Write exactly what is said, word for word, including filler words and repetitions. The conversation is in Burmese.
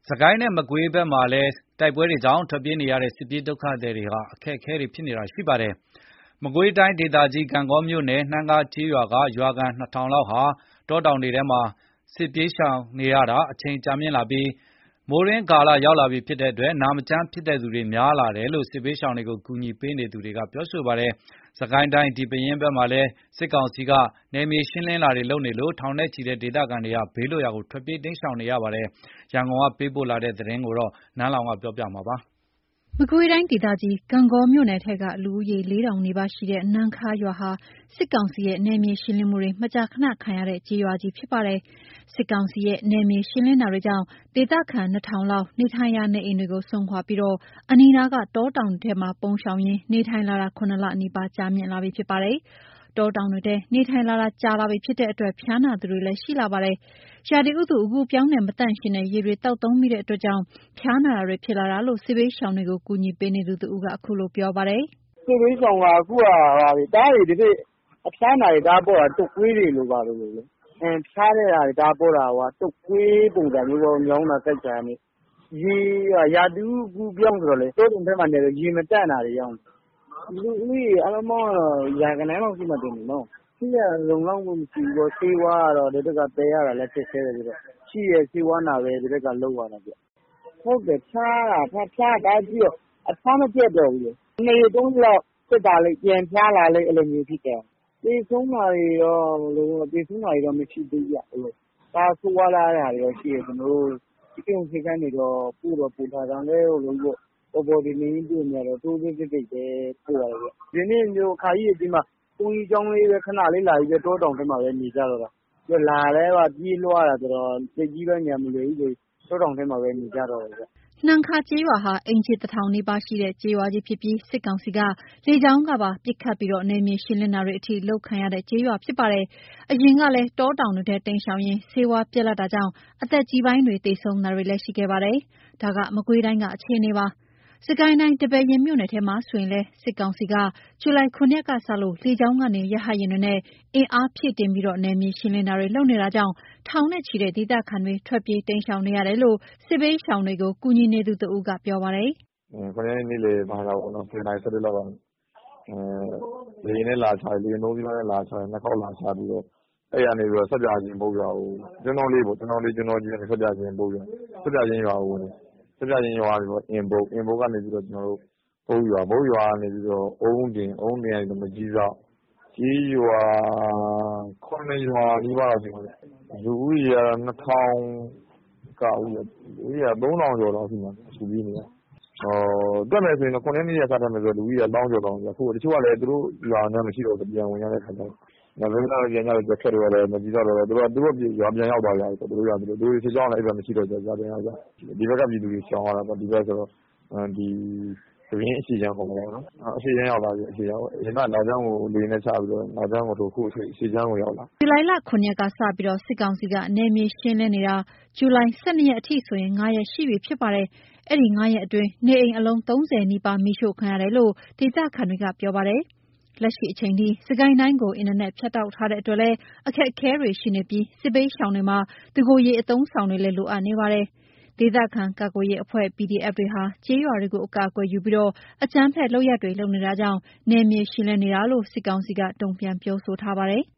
စကိုင်းနဲ့မကွေးဘက်မှာလည်းတိုက်ပွဲတွေကြောင့်ထွက်ပြေးနေရတဲ့စစ်ပြေးဒုက္ခသည်တွေဟာအခက်အခဲတွေဖြစ်နေတာရှိပါတယ်။မကွေးတိုင်းဒေသကြီးဂန့်ဂေါမြို့နယ်နှမ်းကားကျေးရွာကရွာခံနှစ်ထောင်လောက်ဟာတောတောင်တွေထဲမှာစစ်ပြေးရှောင်နေရတာအချိန်ကြာမြင့်လာပြီးမိုးရင်းကာလရောက်လာပြီဖြစ်တဲ့အတွက်နာမကျန်းဖြစ်တဲ့သူတွေများလာတယ်လို့စစ်ဘေးရှောင်တွေကိုကူညီပေးနေသူတွေကပြောဆိုပါတယ်။စကိုင်းတိုင်းဒီပယင်းဘက်မှာလည်းစစ်ကောင်စီကနယ်မြေရှင်းလင်းတာတွေလုပ်နေလို့ထောင်နဲ့ချီတဲ့ဒေသခံတွေကဘေးလွတ်ရာကိုထွက်ပြေးတိမ်းရှောင်နေရပါတယ်။ရန်ကုန်ကပေးပို့လာတဲ့သတင်းကိုနန်းလောင်ဝ်ကပြောပြပါမယ်။မကွေးတိုင်းဒေသကြီးဂန့်ဂေါမြို့နယ်ထဲကလူဦးရေလေးထောင်နီးပါးရှိတဲ့နှမ်းခါးရွာဟာစစ်ကောင်စီရဲ့နယ်မြေရှင်းလင်းမှုတွေမကြာခဏခံရတဲ့ကျေးရွာကြီးဖြစ်ပါတယ်။စစ်ကောင်စီရဲ့နယ်မြေရှင်းလင်းတာတွေကြောင့်ဒေသခံနှစ်ထောင်လောက်နေထိုင်ရာနေအိမ်တွေကိုစွန့်ခွာပြီးတော့အနီးနားကတောတောင်တွေထဲမှာပုန်းရှောင်ရင်းနေထိုင်လာတာခုနှစ်လနီးပါးကြာမြင့်လာပြီဖြစ်ပါတယ်။တောတောင်တွေထဲနေထိုင်လာတာကြာလာပြီဖြစ်တဲ့အတွက်ဖျားနာသူတွေလည်းရှိလာပါတယ်။ရာသီဥတုအပူပြောင်းတဲ့မသန့်ရှင်းတဲ့ရေတွေတောက်သုံးမိတဲ့အတွက်ကြောင့်ဖျားနာတာတွေဖြစ်လာတာလို့စစ်ဘေးရှောင်တွေကိုကူညီပေးနေသူတဦးကအခုလိုပြောပါတယ်။စစ်ဘေးရှောင်ကအခုကဟာတွေတားတွေဒီအဖျားနာတွေတားပေါ်တာတုတ်ကွေးတွေလိုပါလို့လေ။အင်းဖျားတဲ့ဟာတွေတားပေါ်တာဟိုတုတ်ကွေးပုံစံမျိုးပေါ့မြောင်းတာစိုက်ချာနေရေရာသီဥတုအပူပြောင်းဆိုတော့လေတောတုံထဲမှာနေတော့ရေမတက်တာတွေရောက်လူဦးရေအလုံးပေါင်းရာခဏလောက်ရှိမှတင်နေနော်ရှိရလုံလောက်မှုမရှိဘူးတော့ဆေးဝါးကတော့ဒီဘက်ကပယ်ရတာလည်းဖြစ်သေးတယ်ပြီးတော့ရှိရဆေးဝါးနာပဲဒီဘက်ကလောက်ရတာပြဟုတ်တယ်ဖျားတာဖျားဖျားတာပြီးတော့အဖျားမပြတ်တော့ဘူးနေသုံးလောက်စစ်တာလေးပြန်ဖျားလာလေးအဲ့လိုမျိုးဖြစ်တယ်သေဆုံးတာတွေရောလို့သေဆုံးတာတွေတော့မရှိသေးကြဘူးလို့ဒါဆိုးဝါးလာတဲ့ဟာတွေရောရှိရကျွန်တော်တို့ဒီကုန်းစိတ်ကနေတော့ပို့တော့ပို့ထားတယ်လေလို့လို့ပေါ်ပေါ်ဒီနေပြနေတော့တိုးသေးသေးသေးပဲပို့ရတယ်ပြဒီနေ့မျိုးခါကြီးဒီမှာကိုကြီးကျောင်းလေးပဲခဏလေးလာပြီးပဲတောတောင်ထဲမှာပဲနေကြတော့တာပြလာလဲပါပြေးလွှားတာဆိုတော့စိတ်ကြီးပဲညံမလို့ကြီးဆိုတောတောင်ထဲမှာပဲနေကြတော့တယ်ဗျနှမ်းခါကျေးရွာဟာအင်ချီတထောင်နီးပါးရှိတဲ့ကျေးရွာကြီးဖြစ်ပြီးစစ်ကောင်စီကလေကြောင်းကပါပစ်ခတ်ပြီးတော့နယ်မြေရှင်းလင်းတာတွေအထိလုပ်ခံရတဲ့ကျေးရွာဖြစ်ပါတယ်။အရင်ကလည်းတောတောင်တွေထဲတိမ်းရှောင်ရင်းဆေးဝါးပြက်လက်တာကြောင့်အသက်ကြီးပိုင်းတွေသေဆုံးတာတွေလည်းရှိခဲ့ပါတယ်။ဒါကမကွေးတိုင်းကအခြေအနေပါ။စကိုင်းတိုင်းဒီပဲယင်းမြို့နယ်ထဲမှာဆိုရင်လည်းစစ်ကောင်စီကဇူလိုင်ခုနှစ်ရက်ကစလို့လေကြောင်းကနေရဟတ်ယာဉ်တွေနဲ့အင်အားဖြည့်တင်ပြီးတော့နယ်မြေရှင်းလင်းတာတွေလုပ်နေတာကြောင့်ထောင်နဲ့ချီတဲ့ဒေသခံတွေထွက်ပြေးတိမ်းရှောင်နေရတယ်လို့စစ်ဘေးရှောင်တွေကိုကူညီနေသူတဦးကပြောပါတယ်။အင်းခဏနေ့လေဘာသာပေါ့နော်ဆယ်နာရီဆယ်လောက်ပါအဲလေနဲ့လာချလေနိုးပြီးတော့လာချနှစ်ခေါက်လာချပြီးတော့အဲ့ရနေပြီးတော့ဆက်ပြချင်းပုတ်ရွာကိုကျွန်တော်လေးပေါ့ကျွန်တော်လေးကျွန်တော်ကြီးနဲ့ဆက်ပြချင်းပုတ်ရွာဆက်ပြချင်းရွာကိုဆက်ပြချင်းရွာပြီးတော့အင်ဘုတ်အင်ဘုတ်ကနေပြီးတော့ကျွန်တော်တို့ပုတ်ရွာပုတ်ရွာနေပြီးတော့အုံးတင်အုံးတင်ကနေမကြီးတော့ကြီးရွာခုနှစ်ရွာဒီပါတော့ဒီလူဦးရေနှစ်ထောင်ကဦးရဦးရသုံးထောင်ကျော်တော့ရှိမှာဆူပြီးနေရဟောတက်မယ်ဆိုရင်ခုနှစ်နှစ်ရစတယ်မယ်ဆိုလူကြီးကတောင်းကျော်တောင်းပြခုတချို့ကလည်းသူတို့ရွာနဲ့မရှိတော့ပြန်ဝင်ရတဲ့ခါကျတော့ဒါပေမဲ့လည်းပြန်ရတော့ခက်တော့လည်းမကြည့်တော့တော့သူတို့သူတို့ရွာပြန်ရောက်သွားကြတယ်သူတို့ရွာသူတို့သူတို့စစ်ကြောင်းလည်းအဲ့ဘက်မရှိတော့ကြရွာပြန်ရောက်ကြဒီဘက်ကပြည်သူတွေရှောင်ရတာပေါ့ဒီဘက်ဆိုတော့ဒီရင်းအစီချမ်းပုံပေါ့နော်အစီချမ်းရောက်လာပြီအစီချမ်းအရင်ကလာချမ်းကိုလေနဲ့ချပြီးတော့လာချမ်းကိုတို့ခုအစီချမ်းကိုရောက်လာဇူလိုင်လခုနှစ်ရက်ကစပြီးတော့စစ်ကောင်စီကနယ်မြေရှင်းလင်းနေတာဇူလိုင်၁၂ရက်အထိဆိုရင်၅ရက်ရှိပြီဖြစ်ပါတယ်အဲ့ဒီ၅ရက်အတွင်းနေအိမ်အလုံးသုံးဆယ်နီးပါးမိရှို့ခံရတယ်လို့ဒေသခံတွေကပြောပါတယ်လက်ရှိအချိန်ထိစကိုင်းတိုင်းကိုအင်တာနက်ဖြတ်တောက်ထားတဲ့အတွက်လည်းအခက်အခဲတွေရှိနေပြီးစစ်ဘေးရှောင်တွေမှာတကိုယ်ရေအသုံးဆောင်တွေလည်းလိုအပ်နေပါတယ်ဒေသခံကာကွယ်ရေးအဖွဲ့ ပီဒီအက်ဖ် တွေဟာကျေးရွာတွေကိုအကာအကွယ်ယူပြီးတော့အကြမ်းဖက်လုပ်ရပ်တွေလုပ်နေတာကြောင့်နယ်မြေရှင်းလင်းနေတာလို့စစ်ကောင်စီကတုံ့ပြန်ပြောဆိုထားပါတယ်